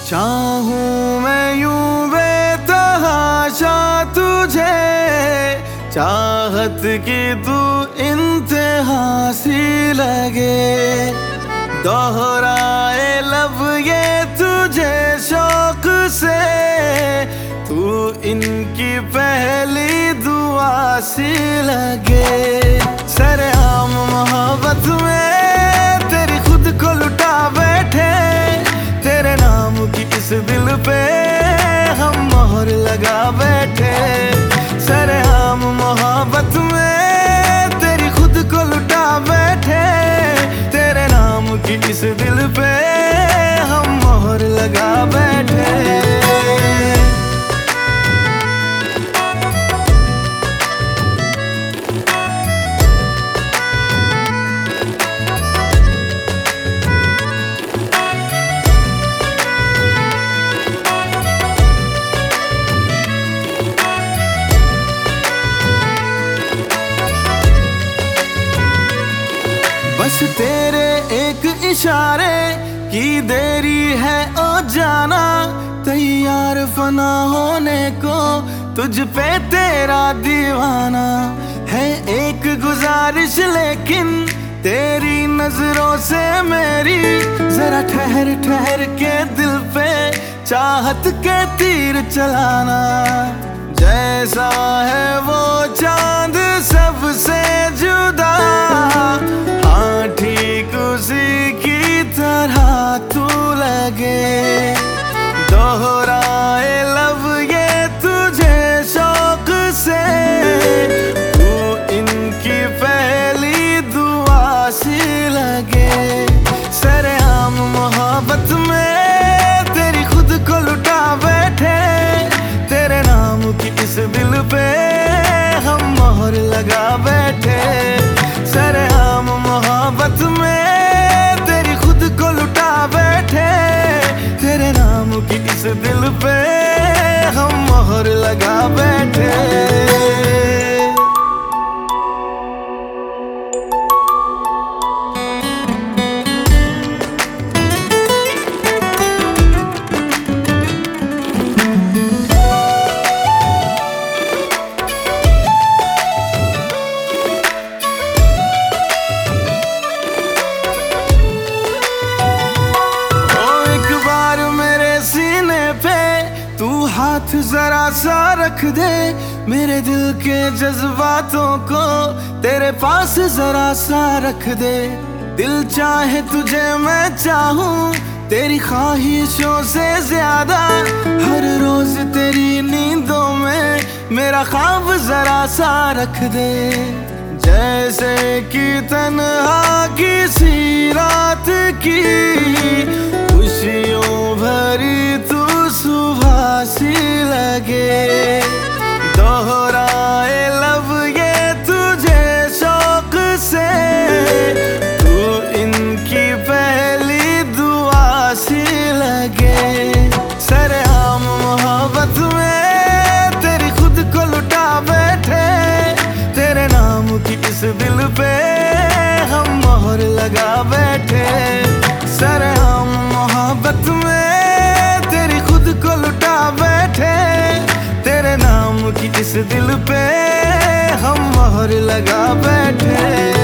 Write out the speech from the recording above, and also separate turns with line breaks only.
चाहूं मैं यूं बेतहाशा तुझे, चाहत की तू इंतहा सी लगे। दोहराए लब ये तुझे शौक से, तू इनकी पहली दुआ सी लगे। सरेआम मोहब्बत में तेरी खुद को लुटा बैठे, तेरे नाम की इस दिल पे हम मोहर लगा बैठे। सरेआम मोहब्बत में तेरी खुद को लुटा बैठे, तेरे नाम की इस दिल पे हम मोहर लगा बैठे। बस तेरे एक इशारे की देरी है ओ जाना, तैयार फना होने को तुझ पे तेरा दीवाना है। एक गुजारिश लेकिन तेरी नजरों से मेरी, जरा ठहर ठहर के दिल पे चाहत के तीर चलाना। जैसा है वो चांद सबसे जुदा, हाँ ठीक उसी की तरह तू लगे। दोहराए लब ये तुझे शौक से, तू इनकी पहली दुआ सी लगे। सरेआम मोहब्बत में तेरी खुद को लुटा बैठे, तेरे नाम की इस दिल पे हम मोहर लगा बैठे। सरेआम मोहब्बत में तेरी खुद को लुटा बैठे, तेरे नाम की इस दिल पे हम मोहर लगा बैठे। तू हाथ जरा सा रख दे, मेरे दिल के जज्बातों को तेरे पास जरा सा रख दे। दिल चाहे तुझे मैं चाहूं तेरी ख्वाहिशों से ज्यादा, हर रोज तेरी नींदों में मेरा ख्वाब जरा सा रख दे। जैसे कि तन्हा किसी रात की खुशियों भरी तू सुबह सी लगे। दोहराए लब ये तुझे शौक से, तू इनकी पहली दुआ सी लगे। सरेआम मोहब्बत में तेरी खुद को लुटा बैठे, तेरे नाम की इस दिल पे हम मोहर लगा बैठे। सरेआम मोहब्बत में तेरी खुद को लुटा बैठे, तेरे नाम की इस दिल पे हम मोहर लगा बैठे।